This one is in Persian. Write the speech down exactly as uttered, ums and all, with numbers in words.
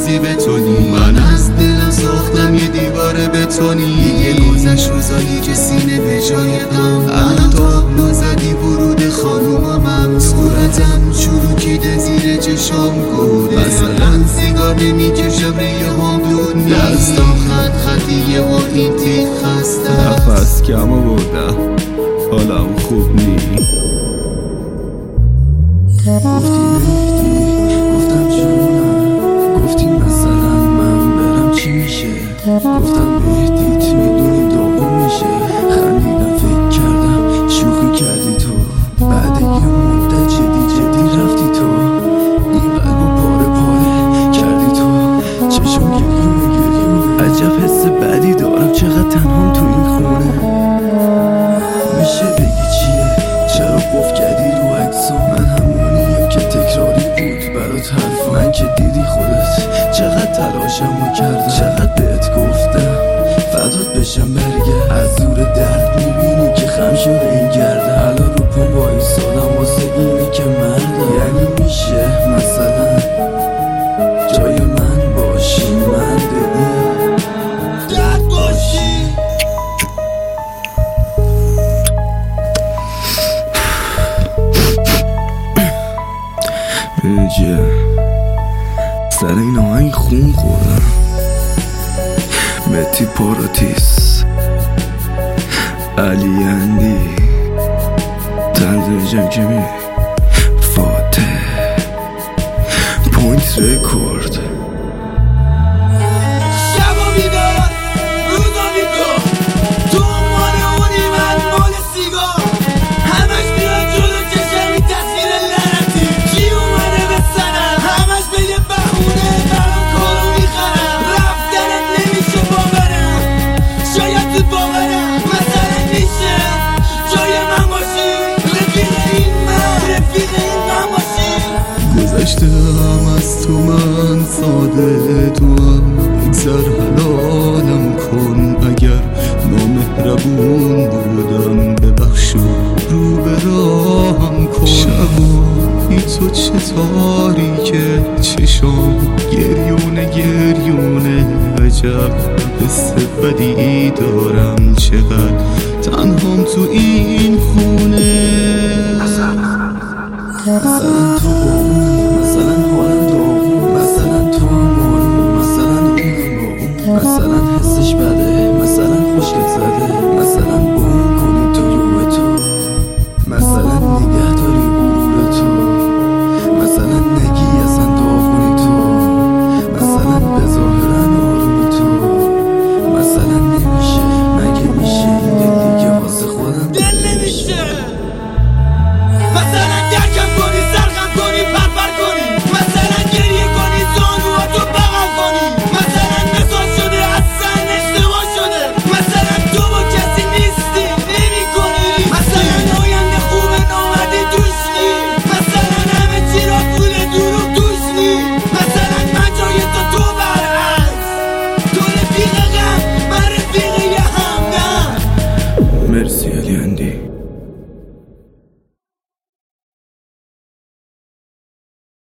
کسی بتونی. من از دلم ساختم یه دیوار بتونی. دیگه گذشت روزایی که سینه به جای غم الان تابلو زدی ورود خانومم. صورتم چروکیده زیر چشام گود. مثلا سیگار نمیکشم ریه هم دود نی. دستم خط خطیه و این تیک خسته. نفس کم آوردم حالم خوب نی. گفتی مهدی گفتم جونم. گفتی مثلا من برم چی میشه. گفتم مهدیت میدونی داغون میشه. خندیدم فکر کردم شوخی کردی تو. بعد یه مدت جدی جدی رفتی تو. این قلبو پاره پاره کردی تو. چشم گریونه گریونه. عجب حس بدی دارم چقدر تنهام تو این خونه. میشه بگی چیه چرا قفل کردی رو عکسام. من همونیم که تکراری بود برات حرفم. من که دیدی خودت چقدر تلاشمو کردم. چقدر بهت گفتم فدات بشم برگرد. از دور درد میبینی که خم شده این گرده. الان رو پام وایسادم واسه اینی که مردم. یعنی میشه مثلا جای من باشی. من دیدی درد باشی. میجه سر این آهنگ خون خوردم. متی پاراتیس علی اندی تنظیم جمجمی فاتح پوینت رکورد. شبا بیدار روزا بیدار. تو مال اونی من مال سیگار. همش میاد جلو چشمی تصویر لعنتی. کی اومده به سنم همش به یه بهونه برام کارو میخرم. رفتنت نمیشه باورم. شاید تو باورم مثلا میشه جای من باشی. رفیق این من رفیق این من باشی. گذشتم از تو من ساده توام. بگذر حلالم کن اگر نامهربون بودم. ببخش و رو به راهم کن. شبایی تو چه تاریکه چشام گریونه گریونه. عجب حس بدی دارم چقدر تنهام تو این خونه. مثلا تو